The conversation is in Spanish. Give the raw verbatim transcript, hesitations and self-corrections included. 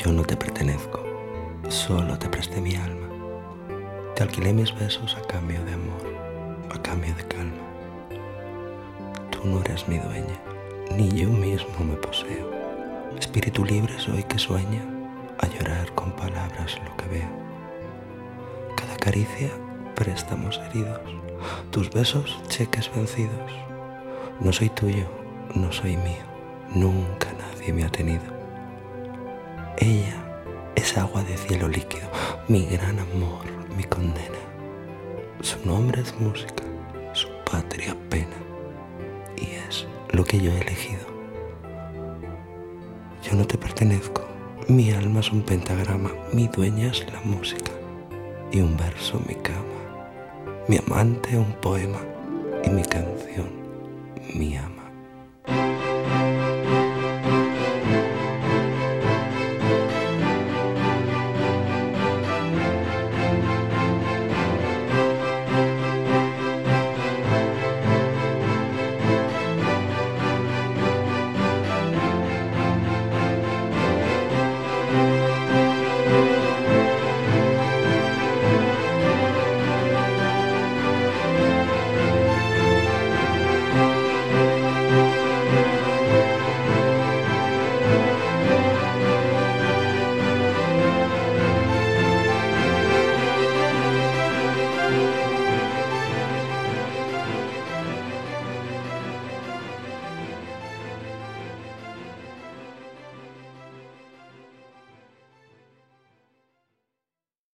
Yo no te pertenezco, solo te presté mi alma. Te alquilé mis besos a cambio de amor, a cambio de calma. Tú no eres mi dueña, ni yo mismo me poseo. Espíritu libre soy que sueña a llorar con palabras lo que veo. Cada caricia, préstamos heridos, tus besos, cheques vencidos. No soy tuyo, no soy mío, nunca nadie me ha tenido. Ella es agua de cielo líquido, mi gran amor, mi condena. Su nombre es música, su patria pena, y es lo que yo he elegido. Yo no te pertenezco, mi alma es un pentagrama, mi dueña es la música, y un verso mi cama, mi amante un poema, y mi canción mi amor.